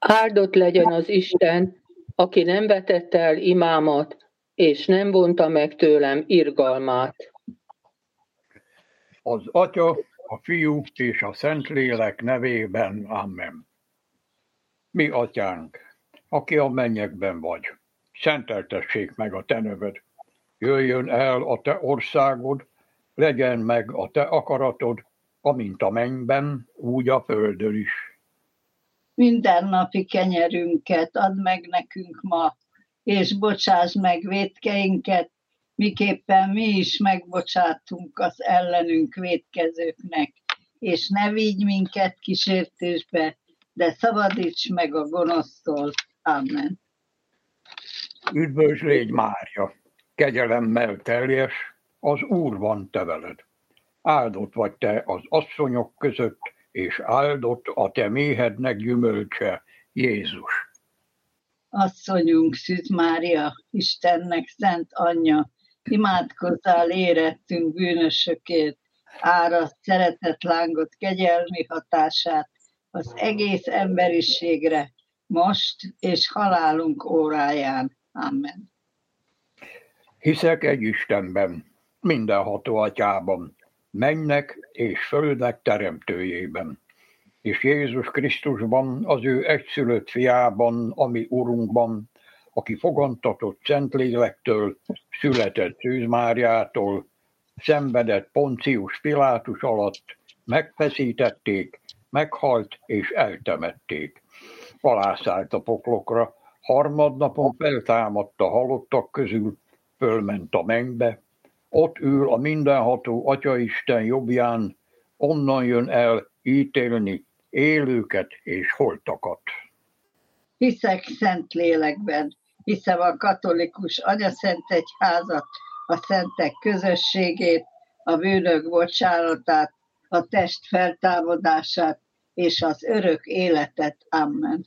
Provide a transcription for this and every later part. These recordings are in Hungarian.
Áldott legyen az Isten, aki nem vetett el imámat, és nem vonta meg tőlem irgalmát. Az Atya, a Fiú és a Szentlélek nevében. Amen. Mi Atyánk, aki a mennyekben vagy, szenteltessék meg a te neved. Jöjjön el a te országod, legyen meg a te akaratod, amint a mennyben, úgy a földön is. Mindennapi kenyerünket add meg nekünk ma, és bocsáss meg vétkeinket, miképpen mi is megbocsátunk az ellenünk vétkezőknek, és ne vigy minket kísértésbe, de szabadíts meg a gonosztól. Amen. Üdvös légy, Mária, kegyelemmel teljes, az Úr van te veled. Áldott vagy te az asszonyok között, és áldott a te méhednek gyümölcse, Jézus. Asszonyunk, Szűz Mária, Istennek szent anyja, imádkozzál érettünk bűnösökért, áraszt szeretett lángot kegyelmi hatását az egész emberiségre, most és halálunk óráján. Amen. Hiszek egy Istenben, mindenható Atyában, mennek és földnek teremtőjében, és Jézus Krisztusban, az ő egyszülött fiában, ami Urunkban, aki fogantatott Szentlélektől, született Szűz Máriától, szenvedett Poncius Pilátus alatt, megfeszítették, meghalt és eltemették. Alászállt a poklokra, harmadnapon feltámadt a halottak közül, fölment a mennybe, ott ül a mindenható Atyaisten jobbján, onnan jön el ítélni élőket és holtakat. Hiszek szent lélekben, hiszem a katolikus anyaszent egyházat, a szentek közösségét, a bűnök bocsánatát, a test feltámadását és az örök életet. Amen.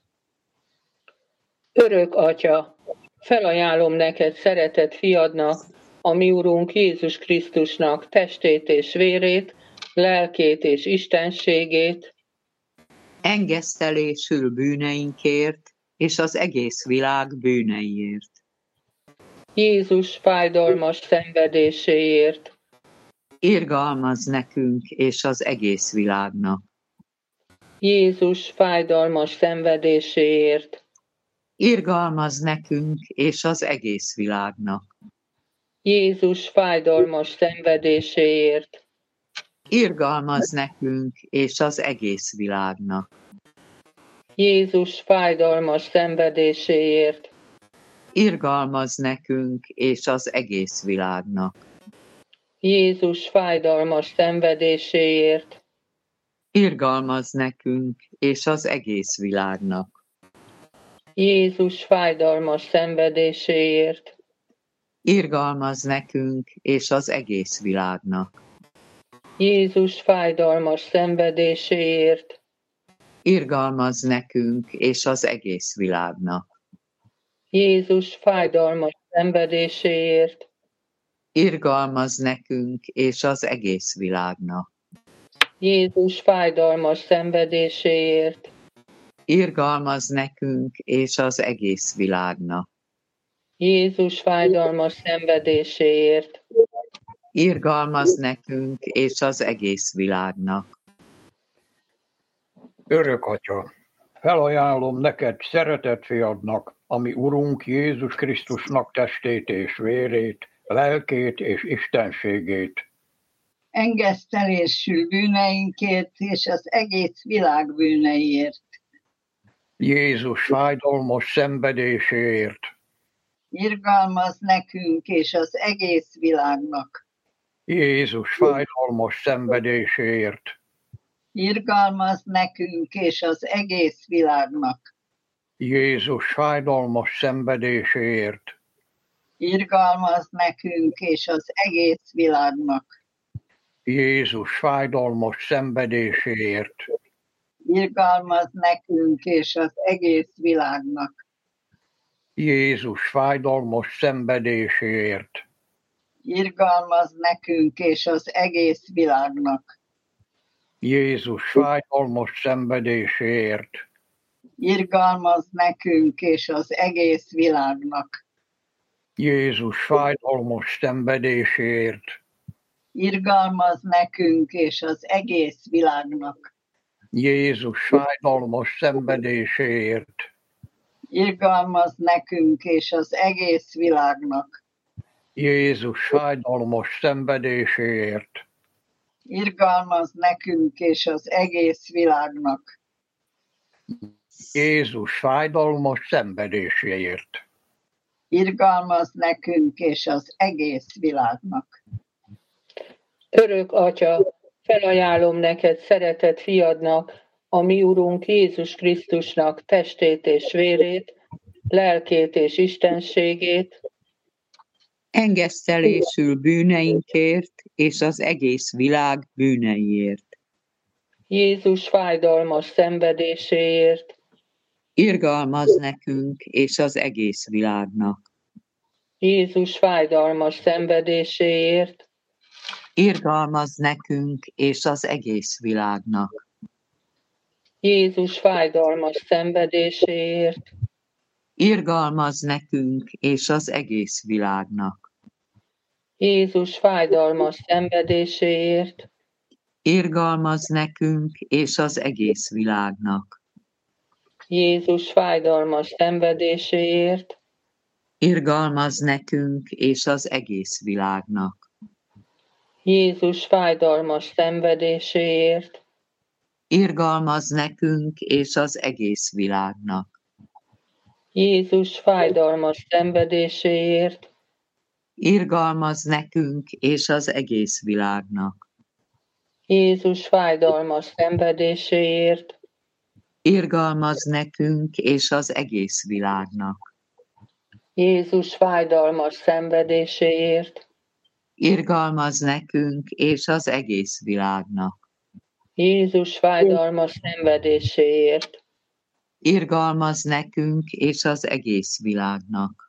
Örök Atya, felajánlom neked szeretett fiadnak, a mi Urunk Jézus Krisztusnak testét és vérét, lelkét és istenségét, engesztelésül bűneinkért és az egész világ bűneiért. Jézus fájdalmas szenvedéséért, irgalmazz nekünk és az egész világnak. Jézus fájdalmas szenvedéséért, irgalmazz nekünk és az egész világnak. Jézus fájdalmas szenvedéséért, irgalmazz nekünk és az egész világnak. Jézus fájdalmas szenvedéséért, irgalmazz nekünk és az egész világnak. Jézus fájdalmas szenvedéséért, irgalmazz nekünk és az egész világnak. Jézus fájdalmas szenvedéséért, irgalmazz nekünk és az egész világnak. Jézus fájdalmas szenvedéséért, irgalmazz nekünk és az egész világnak. Jézus fájdalmas szenvedéséért, irgalmazz nekünk és az egész világnak. Jézus fájdalmas szenvedéséért, irgalmazz nekünk és az egész világnak. Jézus fájdalmas szenvedéséért, irgalmazz nekünk és az egész világnak. Örök Atya, felajánlom neked szeretett fiadnak, ami Urunk Jézus Krisztusnak testét és vérét, lelkét és istenségét. Engesztelésül bűneinkért és az egész világ bűneiért. Jézus fájdalmas szenvedéséért. irgalmazz nekünk és az egész világnak. Jézus fájdalmas szenvedéséért. irgalmazz nekünk és az egész világnak. Jézus fájdalmas szenvedéséért. irgalmazz nekünk és az egész világnak. Jézus fájdalmas szenvedéséért. irgalmazz nekünk és az egész világnak. Jézus fájdalmas szenvedéséért. irgalmazz nekünk és az egész világnak. Jézus fájdalmas szenvedéséért. irgalmaz nekünk és az egész világnak. Jézus fájdalmas szenvedéséért, Irgalmaz nekünk és az egész világnak. Jézus fájdalmas szenvedéséért, Irgalmaz nekünk és az egész világnak. Jézus fájdalmas szenvedéséért, Irgalmaz nekünk és az egész világnak. Jézus fájdalmas szenvedéséért. Irgalmaz nekünk és az egész világnak. Örök Atya, felajánlom neked szeretett fiadnak, a mi Urunk Jézus Krisztusnak testét és vérét, lelkét és istenségét, engesztelésül bűneinkért és az egész világ bűneiért. Jézus fájdalmas szenvedéséért, Irgalmaz nekünk és az egész világnak. Jézus fájdalmas szenvedéséért, Irgalmaz nekünk és az egész világnak. Jézus fájdalmas szenvedéséért, Irgalmaz nekünk és az egész világnak. Jézus fájdalmas szenvedéséért, Irgalmaz nekünk és az egész világnak. Jézus fájdalmas szenvedéséért, Irgalmaz nekünk és az egész világnak. Jézus fájdalmas szenvedéséért, Irgalmaz nekünk és az egész világnak. Jézus fájdalmas szenvedéséért, Irgalmaz nekünk és az egész világnak. Jézus fájdalmas szenvedéséért, Irgalmaz nekünk és az egész világnak. Jézus fájdalmas szenvedéséért, Irgalmaz nekünk és az egész világnak. Jézus fájdalmas szenvedéséért, Irgalmaz nekünk és az egész világnak.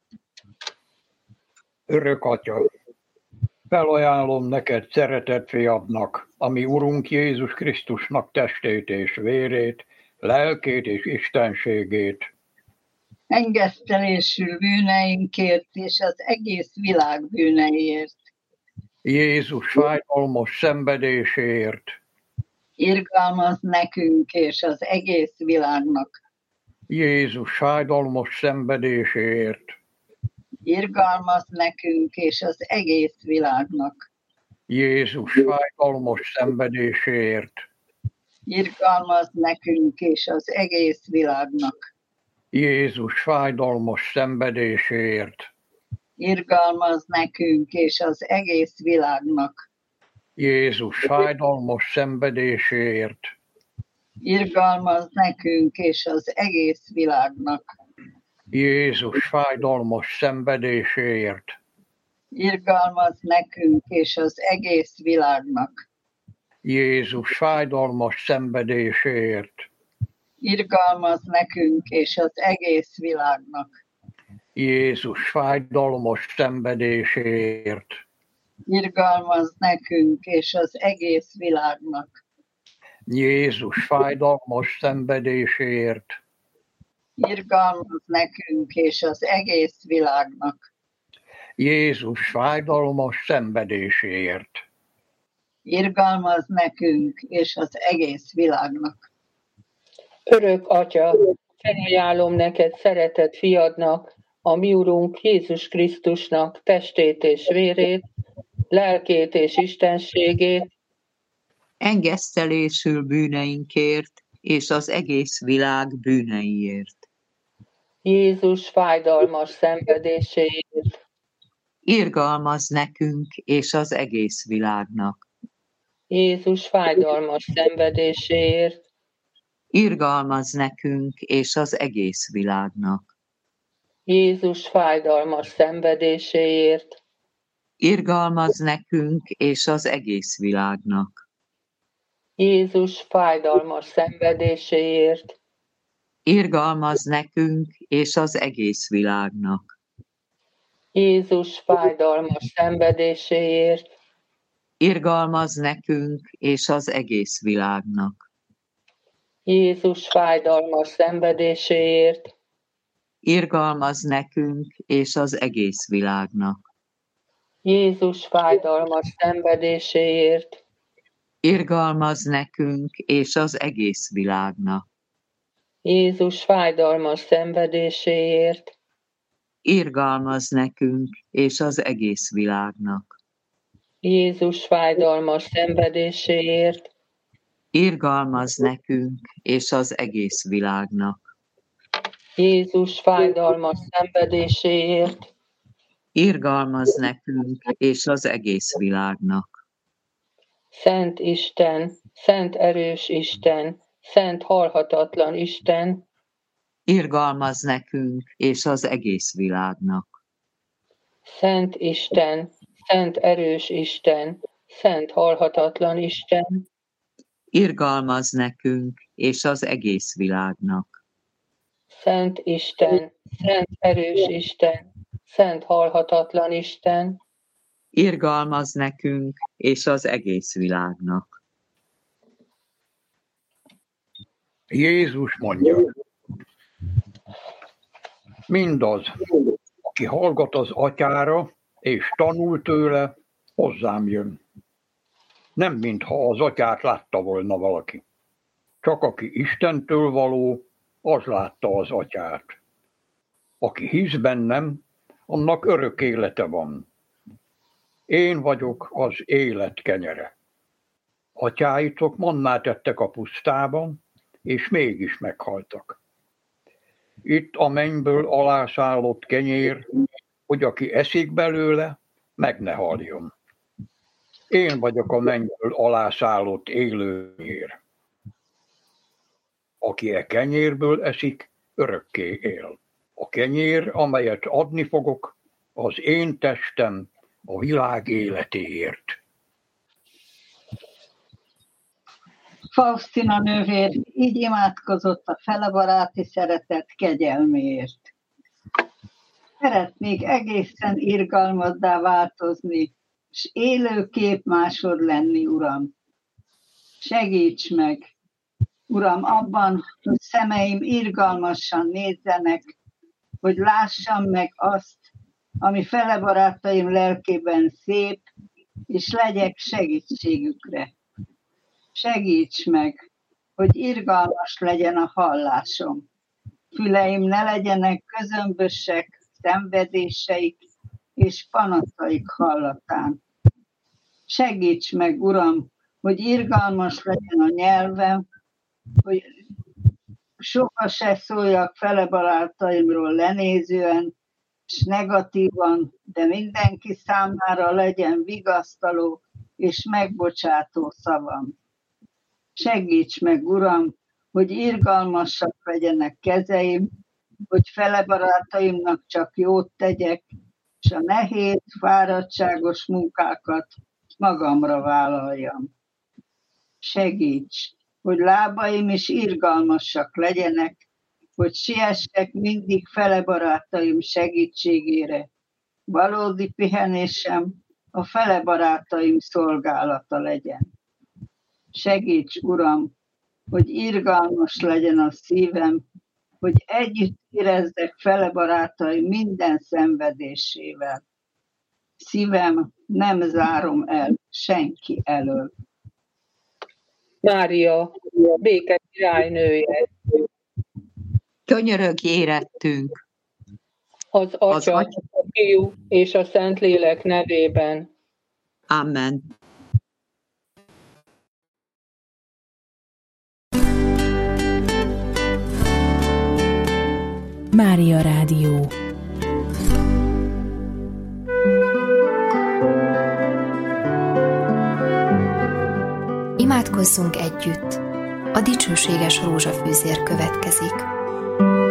Örök Atya, felajánlom neked szeretett fiadnak, a mi Urunk Jézus Krisztusnak testét és vérét, lelkét és istenségét, Engesztelésül bűneinkért és az egész világ bűneiért. Jézus fájdalmas szenvedéséért, Irgalmaz nekünk és az egész világnak. Jézus fájdalmas szenvedéséért, Irgalmaz nekünk és az egész világnak. Jézus fájdalmas szenvedéséért, Irgalmaz nekünk és az egész világnak. Jézus fájdalmas szenvedéséért, Irgalmaz nekünk és az egész világnak. Jézus fájdalmas szenvedéséért, Irgalmaz nekünk és az egész világnak. Jézus fájdalmas szenvedéséért, Irgalmaz nekünk és az egész világnak. Jézus fájdalmas szenvedéséért, Irgalmaz nekünk és az egész világnak. Jézus fájdalmas szenvedéséért, Irgalmaz nekünk és az egész világnak. Jézus fájdalmas szenvedéséért, Irgalmaz nekünk és az egész világnak. Jézus fájdalmas szenvedéséért, Irgalmaz nekünk és az egész világnak. Örök Atya, felajánlom neked szeretett fiadnak, a mi Urunk Jézus Krisztusnak testét és vérét, lelkét és istenségét, Engesztelésül bűneinkért és az egész világ bűneiért. Jézus fájdalmas szenvedéséért, Irgalmaz nekünk és az egész világnak. Jézus fájdalmas szenvedéséért, Irgalmaz nekünk és az egész világnak. Jézus fájdalmas szenvedéséért, Irgalmaz nekünk és az egész világnak. Jézus fájdalmas szenvedéséért, Irgalmaz nekünk és az egész világnak. Jézus fájdalmas szenvedéséért, Irgalmaz nekünk és az egész világnak. Jézus fájdalmas szenvedéséért, irgalmaz nekünk és az egész világnak. Jézus fájdalmas szenvedéséért, Irgalmaz nekünk és az egész világnak. Jézus fájdalmas szenvedéséért, Irgalmaz nekünk és az egész világnak. Jézus fájdalmas szenvedéséért, Irgalmaz nekünk és az egész világnak. Jézus fájdalmas szenvedéséért, Irgalmaz nekünk és az egész világnak. Szent Isten, szent erős Isten, szent halhatatlan Isten, Irgalmaz nekünk és az egész világnak. Szent Isten, szent erős Isten, szent halhatatlan Isten, Irgalmaz nekünk és az egész világnak. Szent Isten, szent erős Isten, szent halhatatlan Isten, Irgalmaz nekünk és az egész világnak. Jézus mondja, mindaz, aki hallgat az atyára, és tanul tőle, hozzám jön. Nem mintha az atyát látta volna valaki. Csak aki Istentől való, az látta az atyát. Aki hisz bennem, annak örök élete van. Én vagyok az élet kenyere. Atyáitok mannát ettek a pusztában, és mégis meghaltak. Itt a mennyből alászállott kenyér, hogy aki eszik belőle, meg ne haljon. Én vagyok a mennyből alászállott élő kenyér. Aki e kenyérből eszik, örökké él. A kenyér, amelyet adni fogok, az én testem a világ életéért. Faustina nővér így imádkozott a felebaráti szeretet kegyelméért. Szeretnék egészen irgalmaddá változni, s élő képmásod lenni, Uram. Segíts meg, Uram, abban, hogy szemeim irgalmasan nézzenek, hogy lássam meg azt, ami felebarátaim lelkében szép, és legyek segítségükre. Segíts meg, hogy irgalmas legyen a hallásom. Füleim ne legyenek közömbösek szenvedéseik és panaszaik hallatán. Segíts meg, Uram, hogy irgalmas legyen a nyelvem, hogy soha se szóljak felebarátaimról lenézően, és negatívan, de mindenki számára legyen vigasztaló és megbocsátó szavam. Segíts meg, Uram, hogy irgalmasak legyenek kezeim, hogy felebarátaimnak csak jót tegyek, és a nehéz, fáradtságos munkákat magamra vállaljam. Segíts, hogy lábaim is irgalmasak legyenek, hogy siessek mindig felebarátaim segítségére. Valódi pihenésem a felebarátaim szolgálata legyen. Segíts, Uram, hogy irgalmas legyen a szívem, hogy együtt érezzek felebarátaim minden szenvedésével. Szívem nem zárom el senki elől. Mária, béke királynője, Könyörögj érettünk, az Atya, a Fiú és a Szentlélek nevében. Amen. Mária Rádió. Imádkozzunk együtt. A dicsőséges rózsafűzér következik.